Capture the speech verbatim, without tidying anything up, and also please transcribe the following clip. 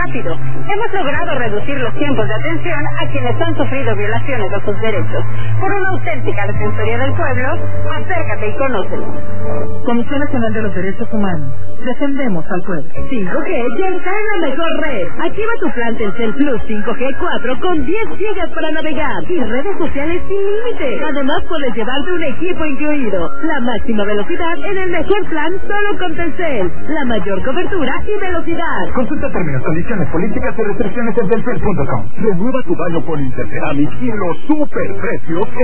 rápido. Hemos logrado reducir los tiempos de atención a quienes han sufrido violaciones de sus derechos. Por una auténtica Defensoría del Pueblo, acércate y conócelo. Comisión Nacional de los Derechos Humanos. Defendemos al pueblo. cinco G ya está en la mejor red. Activa tu plan Telcel Plus cinco G cuatro con diez gigas para navegar y redes sociales sin límite. Además puedes llevarte un equipo incluido. La máxima velocidad en el mejor plan solo con Telcel. La mayor cobertura y velocidad. Consulta términos, condiciones, políticas y restricciones en telcel punto com. Renueva tu baño con Interceramic y los super precios